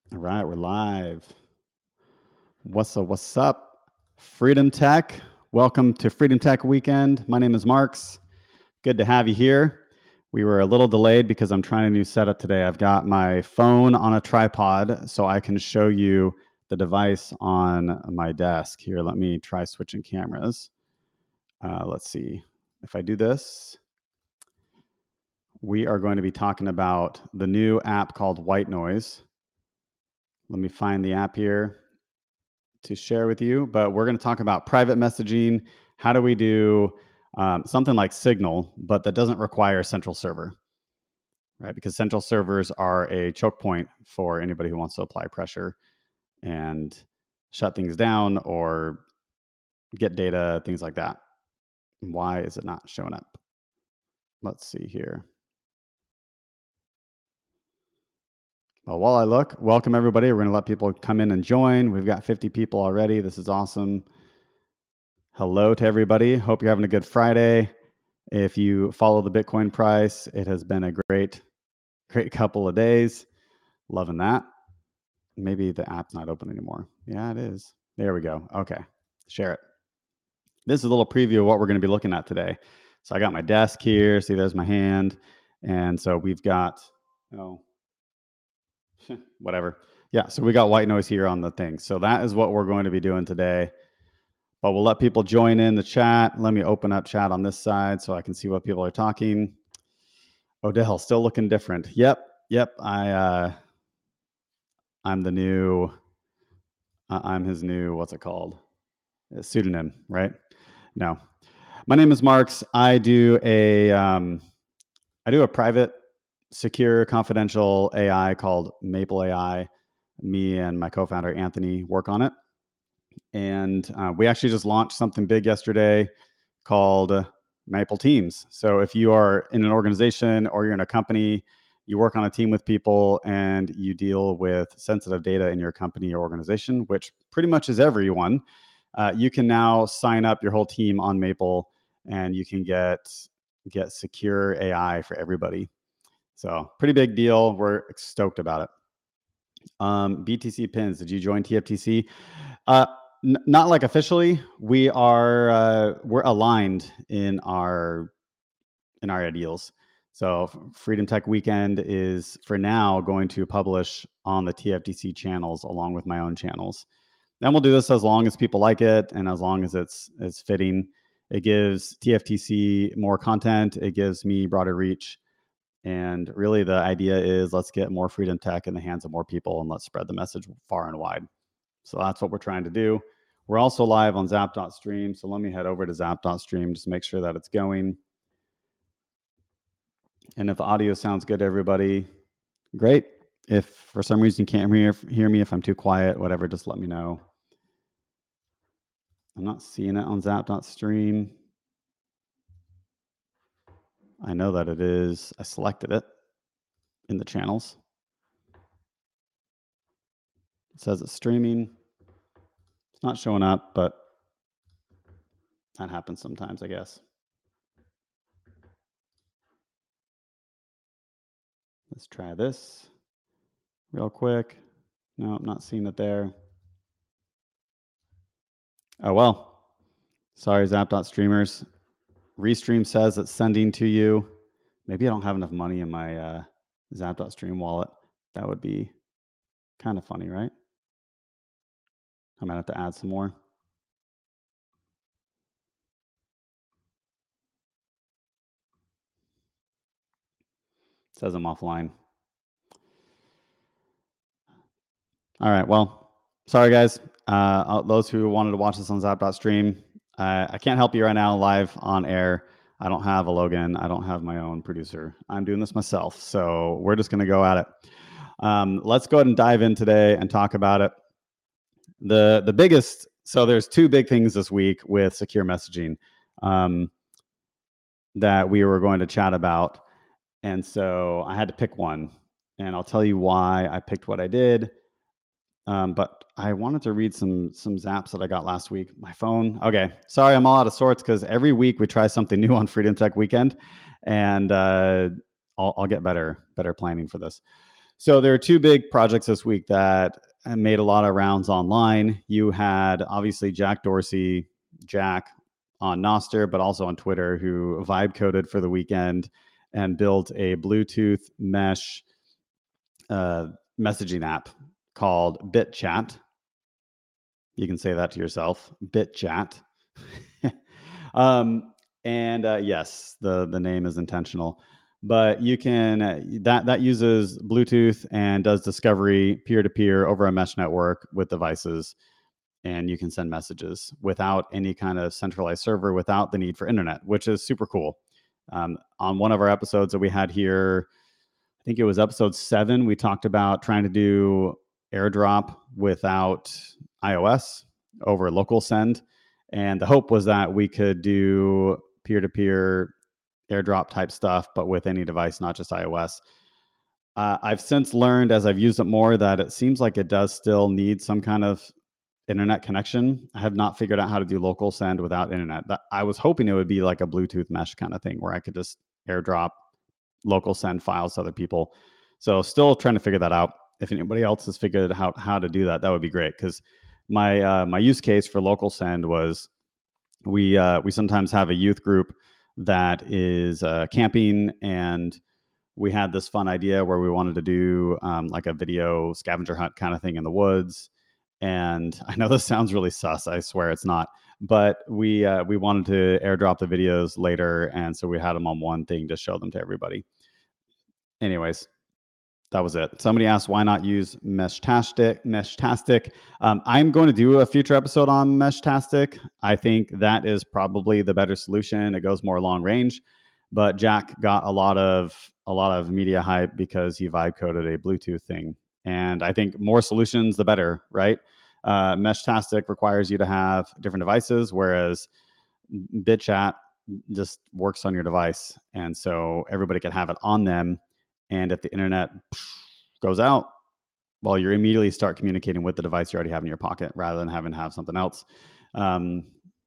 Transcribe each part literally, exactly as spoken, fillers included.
All right, we're live. What's up? What's up? Freedom Tech. Welcome to Freedom Tech Weekend. My name is Marks. Good to have you here. We were a little delayed because I'm trying a new setup today. I've got my phone on a tripod so I can show you the device on my desk. Here, let me try switching cameras. Uh, let's see. If I do this, we are going to be talking about the new app called White Noise. Let me find the app here to share with you, but we're going to talk about private messaging. How do we do um, something like Signal, but that doesn't require a central server, right? Because central servers are a choke point for anybody who wants to apply pressure and shut things down or get data, things like that. Why is it not showing up? Let's see here. Well, while I look, welcome everybody. We're going to let people come in and join. We've got fifty people already. This is awesome. Hello to everybody. Hope you're having a good Friday. If you follow the Bitcoin price, it has been a great, great couple of days. Loving that. Maybe the app's not open anymore. Yeah, it is. There we go. Okay. Share it. This is a little preview of what we're going to be looking at today. So I got my desk here. See, there's my hand. And so we've got, oh, whatever. Yeah, so we got white noise here on the thing. So that is what we're going to be doing today. But we'll let people join in the chat. Let me open up chat on this side so I can see what people are talking. Odell, still looking different. Yep, yep. I, uh, I'm the new, uh, I'm his new, what's it called? A pseudonym, right? No. My name is Marks. I do a, um, I do a private, secure, confidential A I called Maple A I. Me and my co-founder Anthony work on it, and uh, we actually just launched something big yesterday called uh, Maple Teams. So if you are in an organization or you're in a company, you work on a team with people and you deal with sensitive data in your company or organization, which pretty much is everyone, uh, you can now sign up your whole team on Maple and you can get get secure A I for everybody. So pretty big deal. We're stoked about it. Um, B T C pins. Did you join T F T C? Uh, n- not like officially. We are uh, we're aligned in our in our ideals. So Freedom Tech Weekend is for now going to publish on the T F T C channels along with my own channels. And we'll do this as long as people like it and as long as it's it's fitting. It gives T F T C more content. It gives me broader reach. And really the idea is let's get more Freedom Tech in the hands of more people and let's spread the message far and wide. So that's what we're trying to do. We're also live on Zap.stream. So let me head over to Zap.stream just to make sure that it's going. And if the audio sounds good to everybody, great. If for some reason you can't hear, hear me, if I'm too quiet, whatever, just let me know. I'm not seeing it on Zap.stream. I know that it is. I selected it in the channels. It says it's streaming. It's not showing up, but that happens sometimes, I guess. Let's try this real quick. No, I'm not seeing it there. Oh, well. Sorry, Zap.streamers. Restream says it's sending to you. Maybe I don't have enough money in my uh, Zap.stream wallet. That would be kind of funny, right? I might have to add some more. It says I'm offline. All right, well, sorry guys. Uh, those who wanted to watch this on Zap.stream, uh, I can't help you right now live on air. I don't have a Logan. I don't have my own producer. I'm doing this myself. So we're just going to go at it. Um, let's go ahead and dive in today and talk about it. The the biggest, so there's two big things this week with secure messaging um, that we were going to chat about. And so I had to pick one. And I'll tell you why I picked what I did. Um, but I wanted to read some some zaps that I got last week. My phone. Okay, sorry, I'm all out of sorts because every week we try something new on Freedom Tech Weekend, and uh, I'll, I'll get better better planning for this. So there are two big projects this week that made a lot of rounds online. You had obviously Jack Dorsey, Jack on Nostr, but also on Twitter, who vibe coded for the weekend and built a Bluetooth mesh uh, messaging app called BitChat. You can say that to yourself, BitChat. um, and uh, yes, the the name is intentional, but you can uh, that that uses Bluetooth and does discovery peer to peer over a mesh network with devices, and you can send messages without any kind of centralized server, without the need for internet, which is super cool. Um, on one of our episodes that we had here, I think it was episode seven, we talked about trying to do AirDrop without iOS over local send. And the hope was that we could do peer-to-peer AirDrop type stuff, but with any device, not just iOS. Uh, I've since learned as I've used it more that it seems like it does still need some kind of internet connection. I have not figured out how to do local send without internet. That, I was hoping it would be like a Bluetooth mesh kind of thing where I could just AirDrop local send files to other people. So still trying to figure that out. If anybody else has figured out how to do that, that would be great. Because my uh, my use case for local send was we uh, we sometimes have a youth group that is uh, camping, and we had this fun idea where we wanted to do um, like a video scavenger hunt kind of thing in the woods. And I know this sounds really sus. I swear it's not. But we uh, we wanted to airdrop the videos later, and so we had them on one thing to show them to everybody. Anyways, that was it. Somebody asked why not use Meshtastic. Meshtastic. Um, I'm going to do a future episode on Meshtastic. I think that is probably the better solution. It goes more long range, but Jack got a lot of a lot of media hype because he vibe coded a Bluetooth thing, and I think more solutions the better, right? Uh, Meshtastic requires you to have different devices, whereas BitChat just works on your device, and so everybody can have it on them. And if the internet goes out, well, you immediately start communicating with the device you already have in your pocket rather than having to have something else. Um,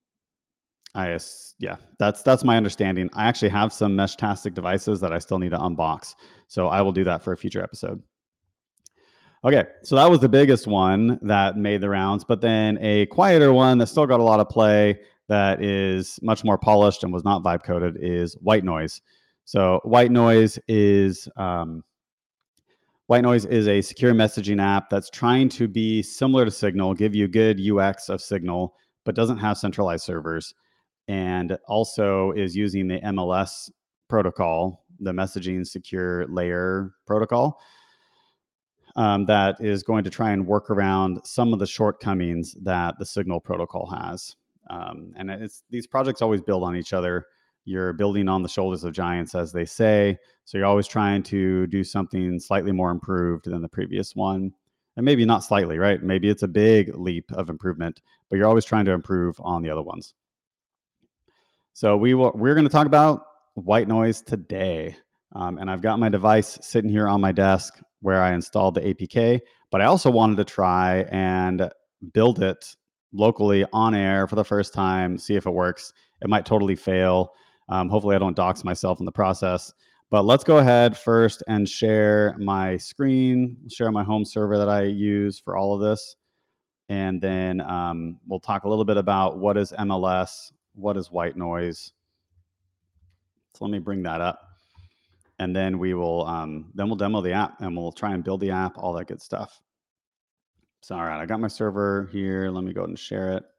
I yeah, that's that's my understanding. I actually have some Meshtastic devices that I still need to unbox, so I will do that for a future episode. Okay, so that was the biggest one that made the rounds, but then a quieter one that still got a lot of play that is much more polished and was not vibe coded is White Noise. So White Noise is um, White Noise is a secure messaging app that's trying to be similar to Signal, give you good U X of Signal, but doesn't have centralized servers, and also is using the M L S protocol, the messaging secure layer protocol. Um, that is going to try and work around some of the shortcomings that the Signal protocol has. Um, and it's these projects always build on each other. You're building on the shoulders of giants, as they say. So you're always trying to do something slightly more improved than the previous one. And maybe not slightly, right? Maybe it's a big leap of improvement, but you're always trying to improve on the other ones. So we will, we're going to talk about White Noise today. Um, and I've got my device sitting here on my desk where I installed the A P K, but I also wanted to try and build it locally on air for the first time, see if it works. It might totally fail. Um, hopefully I don't dox myself in the process. But let's go ahead first and share my screen, share my home server that I use for all of this. And then um, we'll talk a little bit about what is M L S, what is White Noise. So let me bring that up. And then we will um, then we'll demo the app and we'll try and build the app, all that good stuff. So all right, I got my server here. Let me go ahead and share it.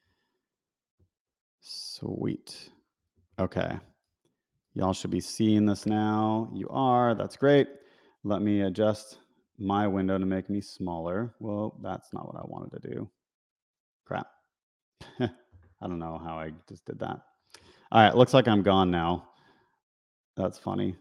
Sweet. Okay. Y'all should be seeing this now. You are. That's great. Let me adjust my window to make me smaller. Well, that's not what I wanted to do. Crap. I don't know how I just did that. All right, looks like I'm gone now. That's funny.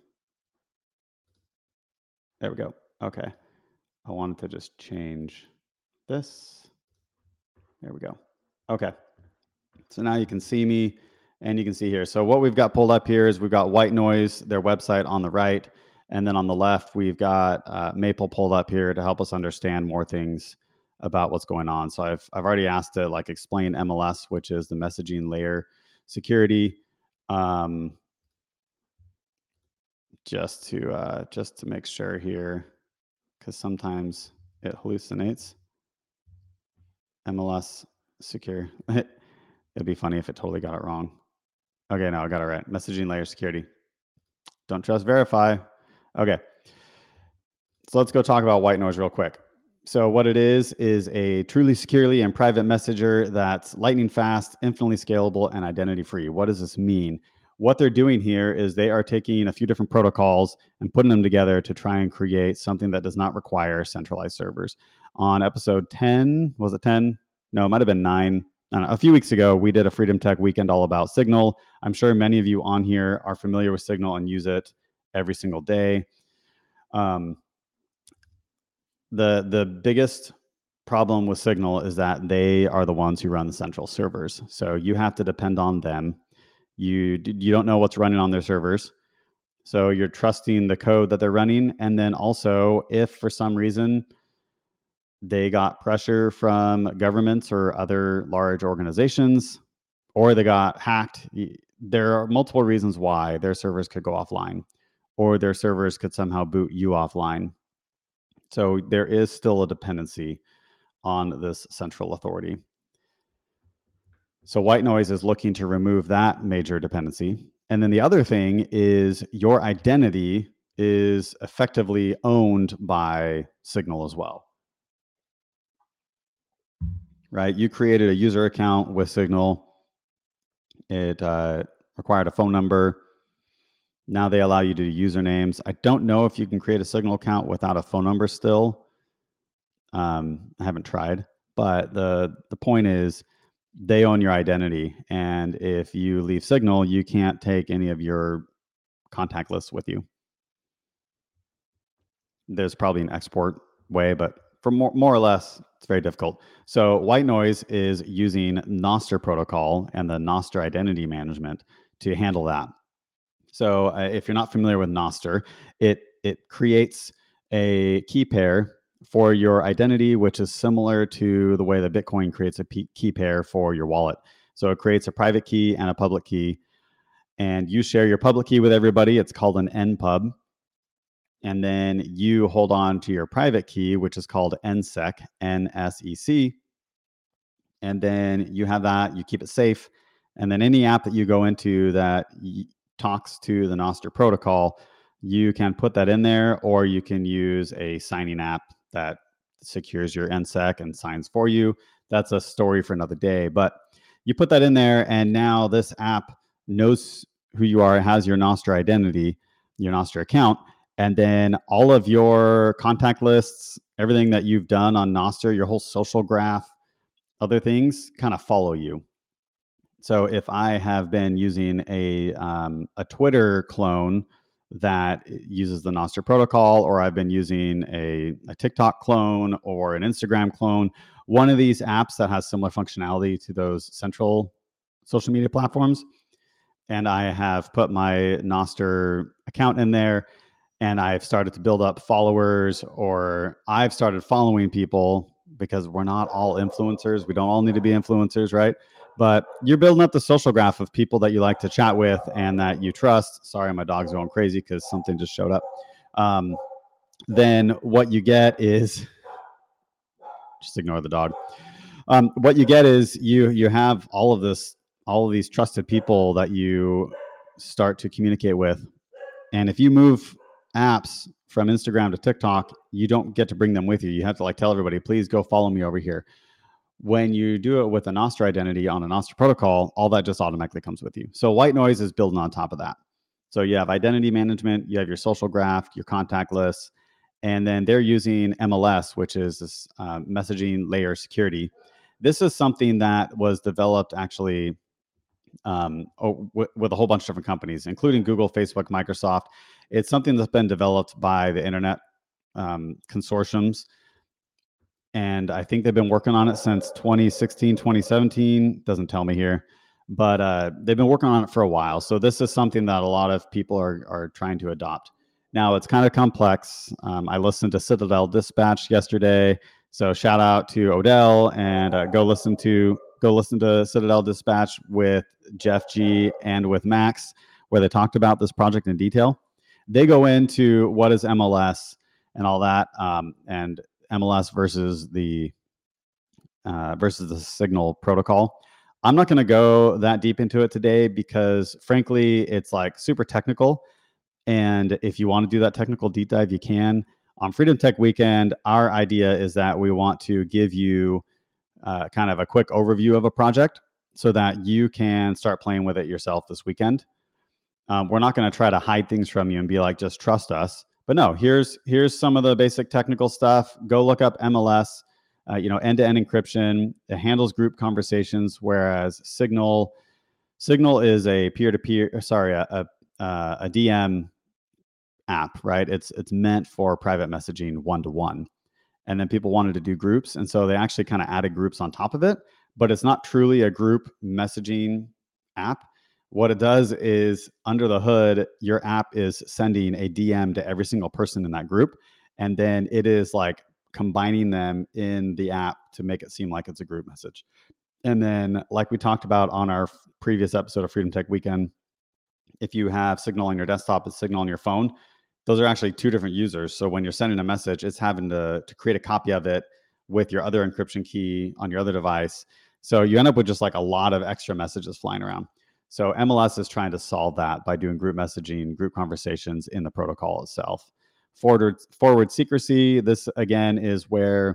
There we go. Okay. I wanted to just change this. There we go. Okay. So now you can see me and you can see here. So what we've got pulled up here is we've got White Noise, their website on the right. And then on the left, we've got uh, Maple pulled up here to help us understand more things about what's going on. So I've, I've already asked to like explain M L S, which is the messaging layer security. Um, just to uh, just to make sure here. because sometimes it hallucinates. M L S secure. It'd be funny if it totally got it wrong. Okay, no, I got it right. Messaging layer security. Don't trust verify. Okay. So let's go talk about white noise real quick. So what it is, is a truly securely and private messenger that's lightning fast, infinitely scalable, and identity free. What does this mean? What they're doing here is they are taking a few different protocols and putting them together to try and create something that does not require centralized servers. On episode ten, was it ten? No, it might have been nine. I don't know, a few weeks ago, we did a Freedom Tech weekend all about Signal. I'm sure many of you on here are familiar with Signal and use it every single day. Um, the the biggest problem with Signal is that they are the ones who run the central servers. So you have to depend on them. You you don't know what's running on their servers. So you're trusting the code that they're running. And then also, if for some reason they got pressure from governments or other large organizations, or they got hacked, there are multiple reasons why their servers could go offline, or their servers could somehow boot you offline. So there is still a dependency on this central authority. So white noise is looking to remove that major dependency. And then the other thing is your identity is effectively owned by Signal as well. Right? You created a user account with Signal. It uh, required a phone number. Now they allow you to do usernames. I don't know if you can create a Signal account without a phone number still. Um, I haven't tried, but the the point is they own your identity. And if you leave Signal, you can't take any of your contact lists with you. There's probably an export way, but for more, more or less, it's very difficult. So white noise is using Nostr protocol and the Nostr identity management to handle that. So uh, if you're not familiar with Nostr, it it creates a key pair for your identity, which is similar to the way that Bitcoin creates a p- key pair for your wallet. So it creates a private key and a public key, and you share your public key with everybody. It's called an N pub. And then you hold on to your private key, which is called N S E C, N S E C. And then you have that, you keep it safe. And then any app that you go into that y- talks to the Nostr protocol, you can put that in there, or you can use a signing app that secures your N S E C and signs for you. That's a story for another day. But you put that in there, and now this app knows who you are, has your Nostr identity, your Nostr account, and then all of your contact lists, everything that you've done on Nostr, your whole social graph, other things kind of follow you. So if I have been using a um, a Twitter clone that uses the Nostr protocol, or I've been using a, a TikTok clone or an Instagram clone, one of these apps that has similar functionality to those central social media platforms, and I have put my Nostr account in there, and I've started to build up followers, or I've started following people, because we're not all influencers. We don't all need to be influencers, right? But you're building up the social graph of people that you like to chat with and that you trust. Sorry, my dog's going crazy because something just showed up. Um, then what you get is, just ignore the dog. Um, what you get is you you have all of this, all of these trusted people that you start to communicate with. And if you move apps from Instagram to TikTok, you don't get to bring them with you. You have to like tell everybody, please go follow me over here. When you do it with a Nostr identity on a Nostr protocol, all that just automatically comes with you. So white noise is building on top of that. So you have identity management, you have your social graph, your contact lists, and then they're using M L S, which is this uh, messaging layer security. This is something that was developed actually um, w- with a whole bunch of different companies, including Google, Facebook, Microsoft. It's something that's been developed by the internet um, consortiums. And I think they've been working on it since twenty sixteen, twenty seventeen. Doesn't tell me here, but uh, they've been working on it for a while. So this is something that a lot of people are, are trying to adopt. Now, it's kind of complex. Um, I listened to Citadel Dispatch yesterday. So shout out to Odell, and uh, go listen to go listen to Citadel Dispatch with Jeff G and with Max, where they talked about this project in detail. They go into what is M L S, and all that, um, and M L S versus the uh, versus the Signal protocol. I'm not going to go that deep into it today because, frankly, it's like super technical. And if you want to do that technical deep dive, you can. On Freedom Tech Weekend, our idea is that we want to give you uh, kind of a quick overview of a project so that you can start playing with it yourself this weekend. Um, we're not going to try to hide things from you and be like, just trust us. But no, here's here's some of the basic technical stuff. Go look up M L S. Uh, you know, end-to-end encryption. It handles group conversations, whereas Signal Signal is a peer-to-peer. Sorry, a, a, uh, a D M app, right? It's it's meant for private messaging one-to-one. And then people wanted to do groups, and so they actually kind of added groups on top of it. But it's not truly a group messaging app. What it does is, under the hood, your app is sending a D M to every single person in that group, and then it is like combining them in the app to make it seem like it's a group message. And then, like we talked about on our previous episode of Freedom Tech Weekend, if you have Signal on your desktop and Signal on your phone, those are actually two different users. So when you're sending a message, it's having to, to create a copy of it with your other encryption key on your other device. So you end up with just like a lot of extra messages flying around. So M L S is trying to solve that by doing group messaging, group conversations in the protocol itself. Forward, forward secrecy, this again is where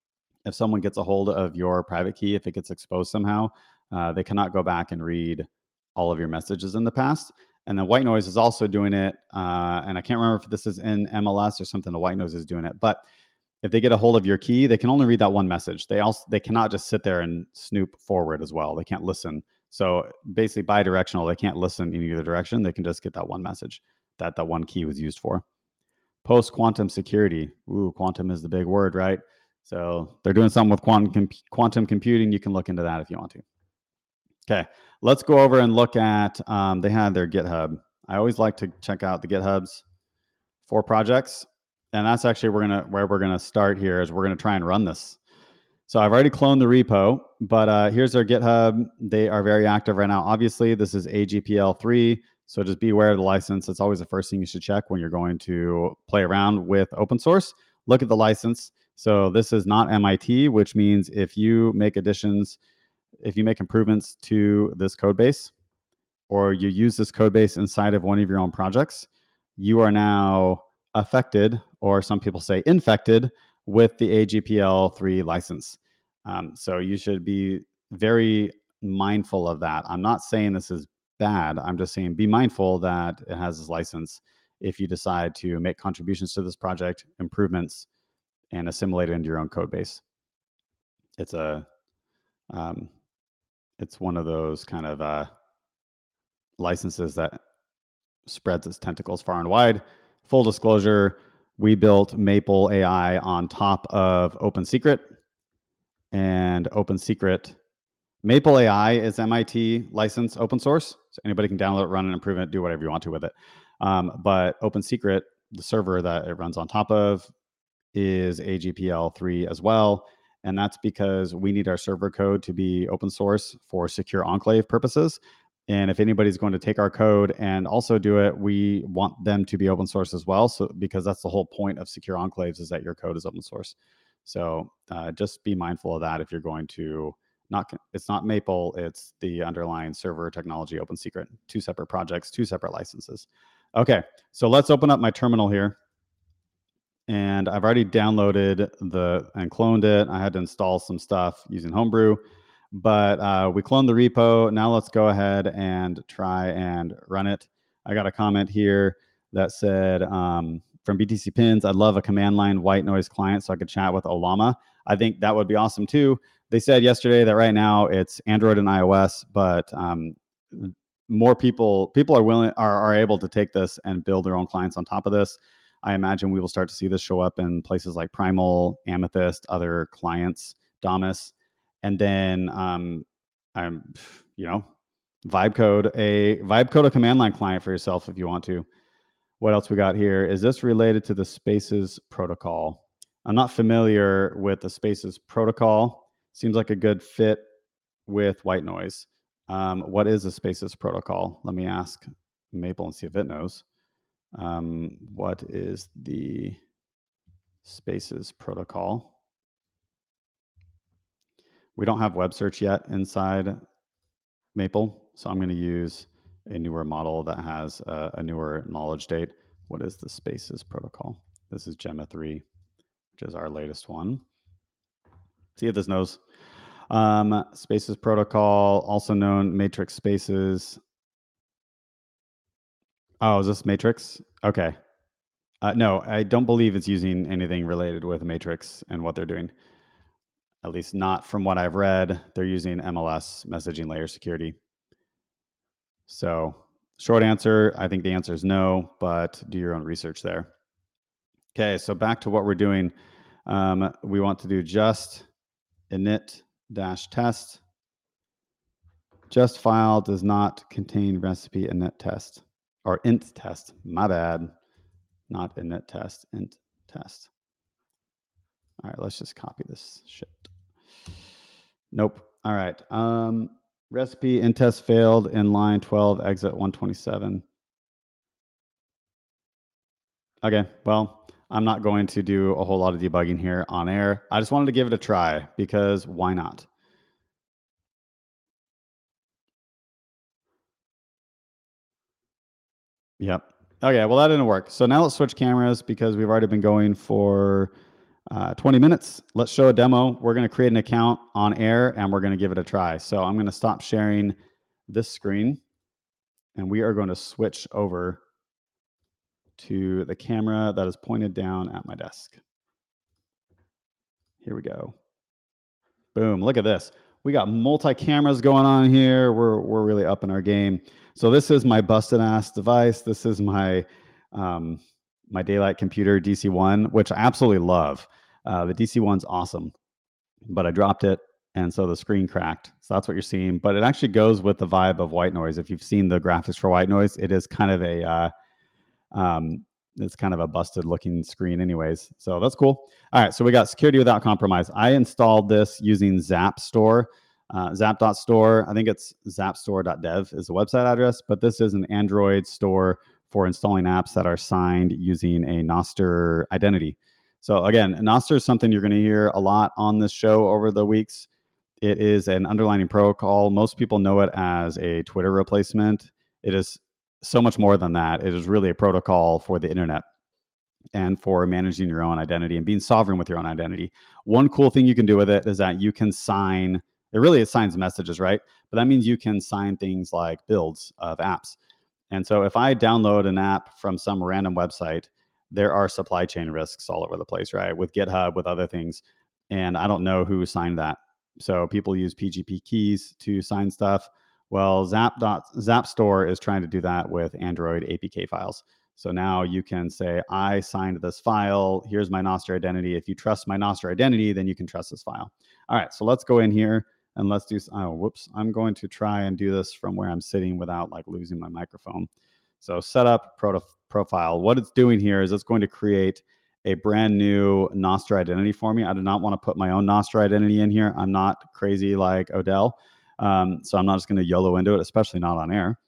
if someone gets a hold of your private key, if it gets exposed somehow, uh, they cannot go back and read all of your messages in the past. And then White Noise is also doing it. Uh, and I can't remember if this is in M L S or something. The White Noise is doing it. But if they get a hold of your key, they can only read that one message. They also they cannot just sit there and snoop forward as well. They can't listen. So basically bi-directional, they can't listen in either direction. They can just get that one message that that one key was used for. Post-quantum security. Ooh, quantum is the big word, right? So they're doing something with quantum com- quantum computing. You can look into that if you want to. Okay, let's go over and look at, um, they had their GitHub. I always like to check out the GitHubs for projects. And that's actually we're gonna where we're gonna start here is we're gonna try and run this. So I've already cloned the repo, but uh, here's their GitHub. They are very active right now. Obviously, this is A G P L three, so just be aware of the license. It's always the first thing you should check when you're going to play around with open source. Look at the license. So this is not M I T, which means if you make additions, if you make improvements to this code base, or you use this code base inside of one of your own projects, you are now affected, or some people say infected, with the A G P L three license. Um, so you should be very mindful of that. I'm not saying this is bad. I'm just saying be mindful that it has this license if you decide to make contributions to this project, improvements, and assimilate it into your own code base. It's a, um, it's one of those kind of uh, licenses that spreads its tentacles far and wide. Full disclosure, we built Maple A I on top of OpenSecret, and OpenSecret, Maple A I is M I T licensed open source, so anybody can download it, run it, improve it, do whatever you want to with it. Um, but OpenSecret, the server that it runs on top of, is A G P L three as well. And that's because we need our server code to be open source for secure enclave purposes. And if anybody's going to take our code and also do it, we want them to be open source as well. So because that's the whole point of secure enclaves, is that your code is open source. So uh, just be mindful of that if you're going to not, it's not Maple, it's the underlying server technology, OpenSecret, two separate projects, two separate licenses. Okay, so let's open up my terminal here. And I've already downloaded the and cloned it. I had to install some stuff using Homebrew, but uh, we cloned the repo. Now let's go ahead and try and run it. I got a comment here that said, um, from B T C Pins, I'd love a command line white noise client so I could chat with Ollama. I think that would be awesome too. They said yesterday that right now it's Android and iOS, but um, more people people are willing are, are able to take this and build their own clients on top of this. I imagine we will start to see this show up in places like Primal, Amethyst, other clients, Damus, and then um, I'm, you know, vibe code a vibe code a command line client for yourself if you want to. What else we got here? Is this related to the Spaces protocol? I'm not familiar with the Spaces protocol. Seems like a good fit with white noise. Um, what is a Spaces protocol? Let me ask Maple and see if it knows. Um, what is the Spaces protocol. We don't have web search yet inside Maple, so I'm going to use a newer model that has a, a newer knowledge state. What is the Spaces protocol? This is Gemma three, which is our latest one. See if this knows. Um, Spaces protocol, also known Matrix Spaces. Oh, is this Matrix? Okay. Uh, no, I don't believe it's using anything related with Matrix and what they're doing. At least not from what I've read. They're using M L S, messaging layer security. So short answer, I think the answer is no, but do your own research there. Okay, so back to what we're doing. Um, we want to do just init dash test. Just file does not contain recipe init test or int test. My bad. Not init test, int test. All right, let's just copy this shit. Nope. All right. Um, recipe int test failed in line twelve, exit one twenty-seven. Okay, well, I'm not going to do a whole lot of debugging here on air. I just wanted to give it a try because why not? Yep. Okay, well, that didn't work. So now let's switch cameras because we've already been going for uh, twenty minutes. Let's show a demo. We're going to create an account on air and we're going to give it a try. So I'm going to stop sharing this screen and we are going to switch over to the camera that is pointed down at my desk. Here we go. Boom, look at this. We got multi-cameras going on here. We're, we're really up in our game. So this is my busted ass device. This is my, um, my Daylight computer D C one, which I absolutely love. Uh, the D C one's awesome, but I dropped it and so the screen cracked. So that's what you're seeing, but it actually goes with the vibe of White Noise. If you've seen the graphics for White Noise, it is kind of a, uh, um, it's kind of a busted looking screen anyways. So that's cool. All right, so we got security without compromise. I installed this using ZapStore, uh, zap.store. I think it's zapstore dot dev is the website address, but this is an Android store for installing apps that are signed using a Nostr identity. So again, Nostr is something you're going to hear a lot on this show over the weeks. It is an underlying protocol. Most people know it as a Twitter replacement. It is so much more than that. It is really a protocol for the internet and for managing your own identity and being sovereign with your own identity. One cool thing you can do with it is that you can sign, it really it signs messages, right? But that means you can sign things like builds of apps. And so if I download an app from some random website, there are supply chain risks all over the place, right? With GitHub, with other things. And I don't know who signed that. So people use P G P keys to sign stuff. Well, Zap. ZapStore is trying to do that with Android A P K files. So now you can say, I signed this file. Here's my Nostr identity. If you trust my Nostr identity, then you can trust this file. All right, so let's go in here and let's do, oh, whoops. I'm going to try and do this from where I'm sitting without like losing my microphone. So setup proto profile. What it's doing here is it's going to create a brand new Nostr identity for me. I do not want to put my own Nostr identity in here. I'm not crazy like Odell. Um, so I'm not just going to YOLO into it, especially not on air.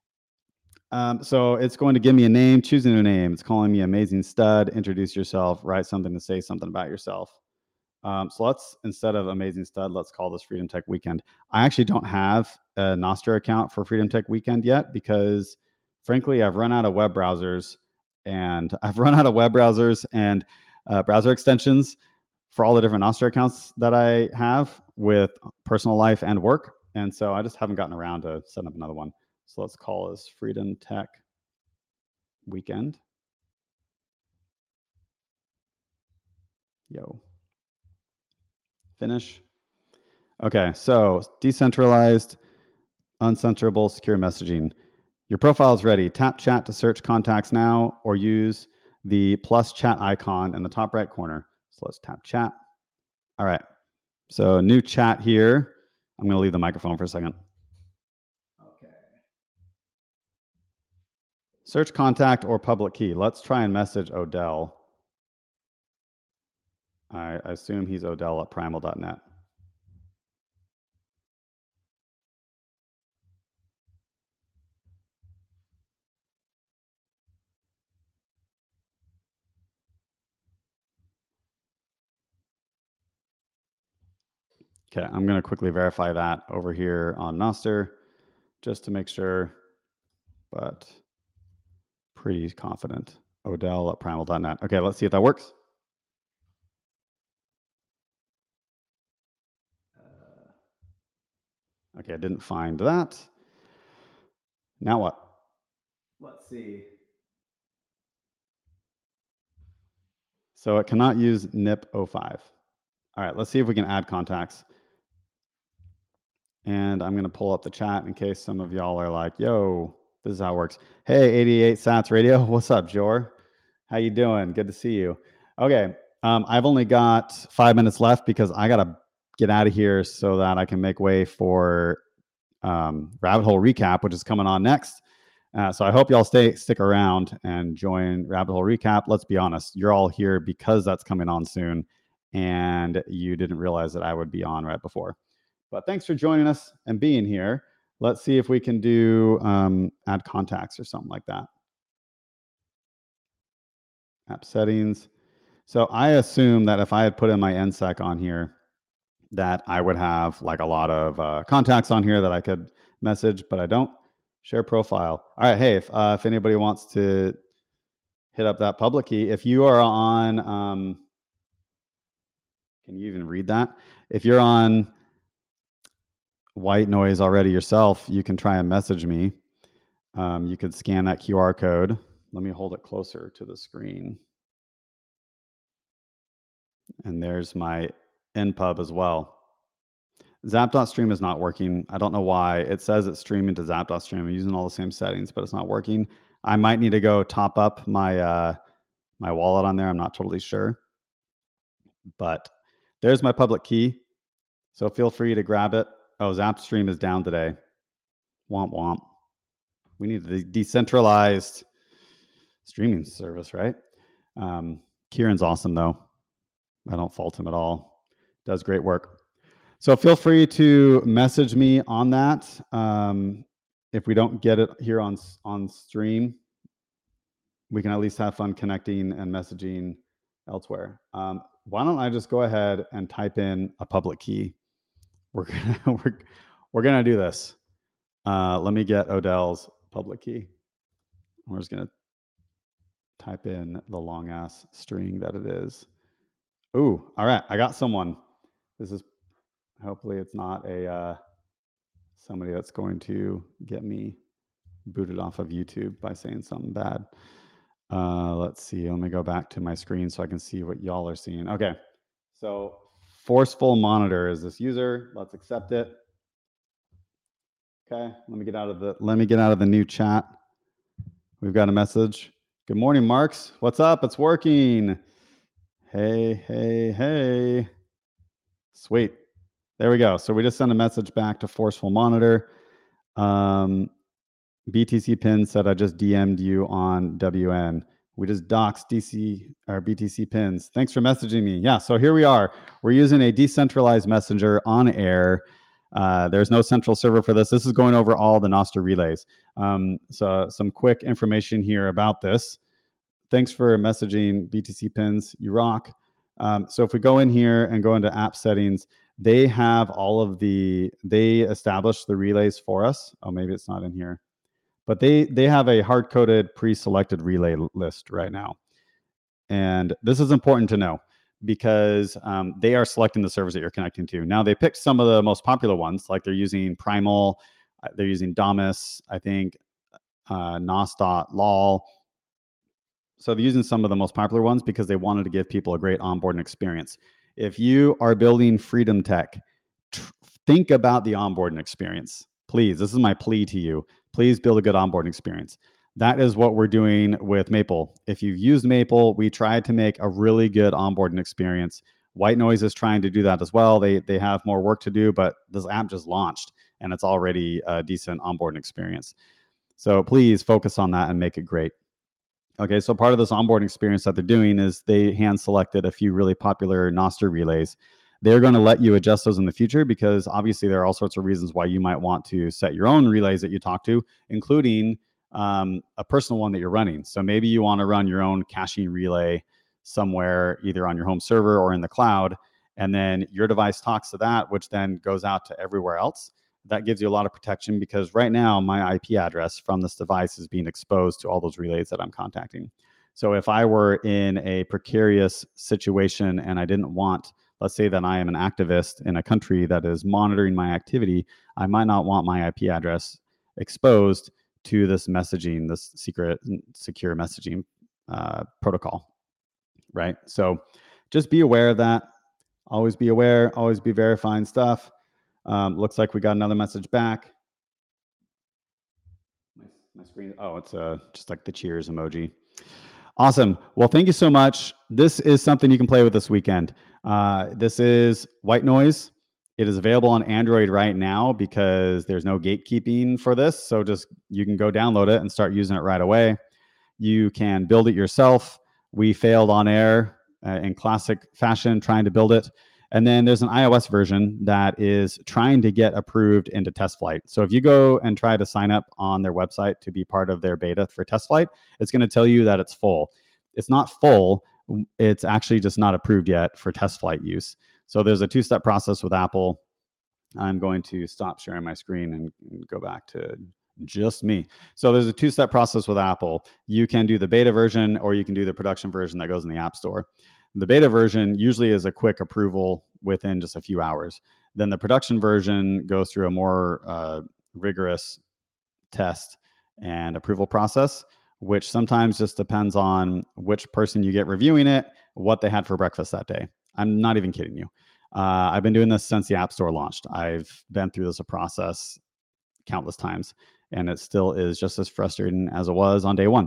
Um, so it's going to give me a name, choosing a name. It's calling me Amazing Stud, introduce yourself, write something to say something about yourself. Um, so let's, instead of Amazing Stud, let's call this Freedom Tech Weekend. I actually don't have a Nostr account for Freedom Tech Weekend yet because frankly, I've run out of web browsers and I've run out of web browsers and uh, browser extensions for all the different Nostr accounts that I have with personal life and work. And so I just haven't gotten around to setting up another one. So let's call this Freedom Tech Weekend. Yo. Finish. Okay, so decentralized, uncensorable, secure messaging. Your profile is ready. Tap chat to search contacts now or use the plus chat icon in the top right corner. So let's tap chat. All right, so new chat here. I'm going to leave the microphone for a second. Okay. Search contact or public key. Let's try and message Odell. I assume he's Odell at primal dot net. Okay, I'm going to quickly verify that over here on Nostr just to make sure, but pretty confident. Odell at primal dot net. Okay, let's see if that works. Okay, I didn't find that. Now what? Let's see. So it cannot use N I P oh five. All right, let's see if we can add contacts. And I'm going to pull up the chat in case some of y'all are like, yo, this is how it works. Hey, eighty-eight Sats Radio. What's up, Jor? How you doing? Good to see you. Okay, um, I've only got five minutes left because I got to get out of here so that I can make way for um, Rabbit Hole Recap, which is coming on next. Uh, so I hope y'all stay stick around and join Rabbit Hole Recap. Let's be honest, you're all here because that's coming on soon, and you didn't realize that I would be on right before. But thanks for joining us and being here. Let's see if we can do um, add contacts or something like that. App settings. So I assume that if I had put in my N S E C on here, that I would have like a lot of uh, contacts on here that I could message, but I don't. Share profile. All right, hey, if, uh, if anybody wants to hit up that public key, if you are on, um, can you even read that? If you're on White Noise already yourself, you can try and message me. Um, you could scan that Q R code. Let me hold it closer to the screen. And there's my N pub as well. Zap.stream is not working. I don't know why. It says it's streaming to Zap.stream. I'm using all the same settings, but it's not working. I might need to go top up my uh, my wallet on there. I'm not totally sure. But there's my public key. So feel free to grab it. Oh, Zapstream is down today. Womp womp. We need the decentralized streaming service, right? Um, Kieran's awesome, though. I don't fault him at all. Does great work. So feel free to message me on that. Um, if we don't get it here on, on stream, we can at least have fun connecting and messaging elsewhere. Um, why don't I just go ahead and type in a public key? We're gonna, we're, we're gonna do this. Uh, let me get Odell's public key. We're just gonna type in the long ass string that it is. Ooh, all right, I got someone. This is, hopefully it's not a uh, somebody that's going to get me booted off of YouTube by saying something bad. Uh, let's see, let me go back to my screen so I can see what y'all are seeing. Okay, so Forceful Monitor is this user. Let's accept it. Okay, let me get out of the let me get out of the new chat. We've got a message. Good morning, Marks. What's up? It's working. Hey, hey, hey. Sweet. There we go. So we just sent a message back to Forceful Monitor. Um, B T C Pin said I just D M'd you on W N. We just doxed D C or B T C Pins. Thanks for messaging me. Yeah, so here we are. We're using a decentralized messenger on air. Uh, there's no central server for this. This is going over all the Nostr relays. Um, so some quick information here about this. Thanks for messaging B T C Pins. You rock. Um, so if we go in here and go into app settings, they have all of the, they established the relays for us. Oh, maybe it's not in here. But they they have a hard-coded pre-selected relay list right now. And this is important to know because um, they are selecting the servers that you're connecting to. Now, they picked some of the most popular ones, like they're using Primal, they're using Damus, I think, uh, Nos dot lol. So they're using some of the most popular ones because they wanted to give people a great onboarding experience. If you are building Freedom Tech, think about the onboarding experience. Please, this is my plea to you. Please build a good onboarding experience. That is what we're doing with Maple. If you've used Maple, we tried to make a really good onboarding experience. White Noise is trying to do that as well. They, they have more work to do, but this app just launched and it's already a decent onboarding experience. So please focus on that and make it great. Okay, so part of this onboarding experience that they're doing is they hand selected a few really popular Nostr relays. They're going to let you adjust those in the future because obviously there are all sorts of reasons why you might want to set your own relays that you talk to, including um, a personal one that you're running. So maybe you want to run your own caching relay somewhere, either on your home server or in the cloud. and then your device talks to that, which then goes out to everywhere else. That gives you a lot of protection, because right now my I P address from this device is being exposed to all those relays that I'm contacting. So if I were in a precarious situation and I didn't want, let's say that I am an activist in a country that is monitoring my activity, I might not want my I P address exposed to this messaging, this secret, secure messaging uh, protocol, right? So just be aware of that. Always be aware, always be verifying stuff. Um, looks like we got another message back. My, my screen, oh, it's uh, just like the cheers emoji. Awesome. Well, thank you so much. This is something you can play with this weekend. Uh, this is White Noise. It is available on Android right now because there's no gatekeeping for this. So just you can go download it and start using it right away. You can build it yourself. We failed on air uh, in classic fashion trying to build it. And then there's an iOS version that is trying to get approved into test flight. So if you go and try to sign up on their website to be part of their beta for test flight, it's going to tell you that it's full. It's not full. It's actually just not approved yet for test flight use. So there's a two-step process with Apple. I'm going to stop sharing my screen and go back to just me. So there's a two-step process with Apple. You can do the beta version or you can do the production version that goes in the App Store. The beta version usually is a quick approval within just a few hours. Then the production version goes through a more uh, rigorous test and approval process, which sometimes just depends on which person you get reviewing it, what they had for breakfast that day. I'm not even kidding you. Uh, I've been doing this since the App Store launched. I've been through this process countless times, and it still is just as frustrating as it was on day one.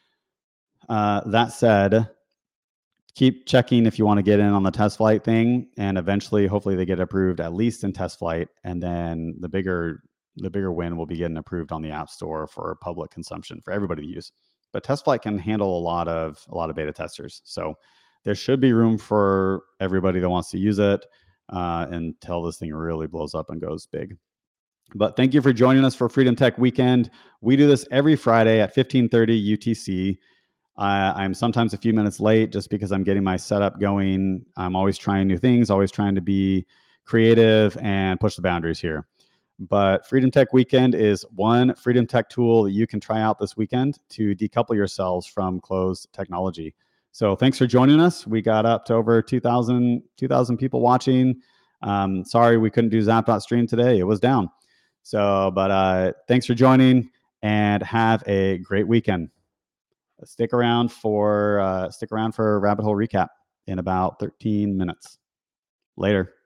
Uh, that said, keep checking if you want to get in on the test flight thing, and eventually, hopefully, they get approved at least in test flight, and then the bigger the bigger win will be getting approved on the App Store for public consumption for everybody to use. But test flight can handle a lot of a lot of beta testers, so there should be room for everybody that wants to use it uh, until this thing really blows up and goes big. But thank you for joining us for Freedom Tech Weekend. We do this every Friday at fifteen thirty U T C. Uh, I'm sometimes a few minutes late just because I'm getting my setup going. I'm always trying new things, always trying to be creative and push the boundaries here. But Freedom Tech Weekend is one Freedom Tech tool that you can try out this weekend to decouple yourselves from closed technology. So thanks for joining us. We got up to over two thousand, two thousand people watching. Um, sorry we couldn't do Zap.stream today. It was down. So, but uh, thanks for joining and have a great weekend. Stick around for uh, stick around for Rabbit Hole Recap in about thirteen minutes. Later.